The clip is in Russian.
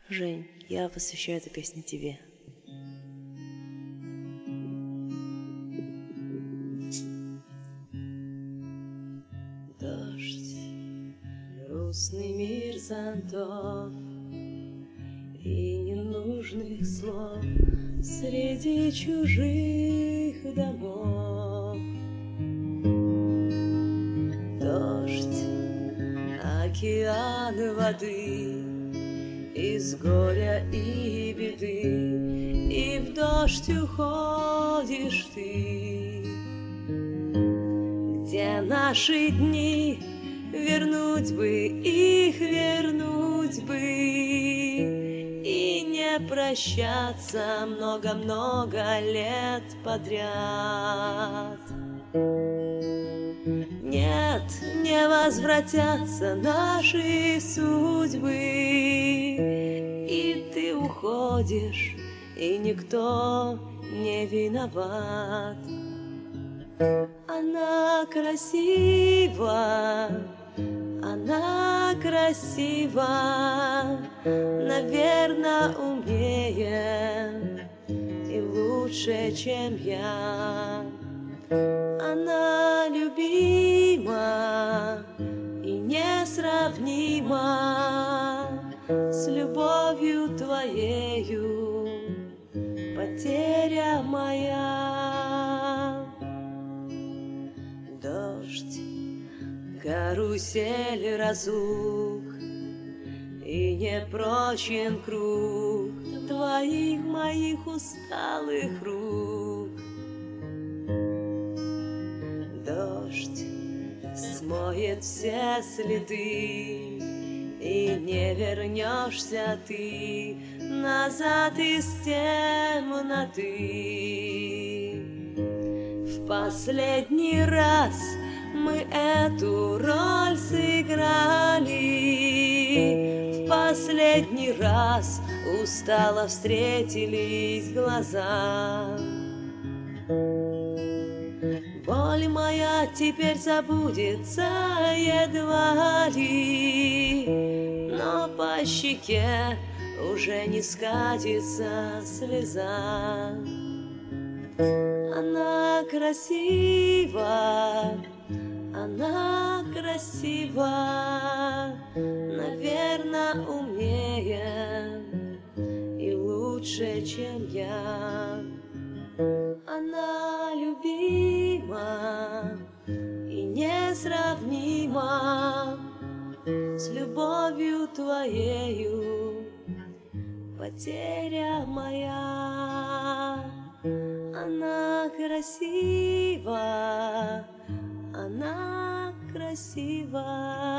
Жень, я посвящаю эту песню тебе. Дождь, грустный мир зонтов и ненужных слов среди чужих домов. Дождь, океан воды из горя и беды, и в дождь уходишь ты. Где наши дни, вернуть бы их, вернуть бы, и не прощаться много-много лет подряд. Нет, не возвратятся наши судьбы, и ты уходишь, и никто не виноват. Она красива, она красива, наверное, умнее и лучше, чем я. Она любима и несравнима с любовью твоею, потеря моя. Дождь, карусель разлук и непрочен круг твоих моих усталых рук. Дождь смоет все следы, и не вернешься ты назад из темноты. В последний раз мы эту роль сыграли, в последний раз устало встретились глаза. Боль моя теперь забудется едва ли, но по щеке уже не скатится слеза. Она красива, она красива, наверное, умнее и лучше, чем я. Она любима и несравнима с любовью твоею, потеря моя. Она красива, она красива.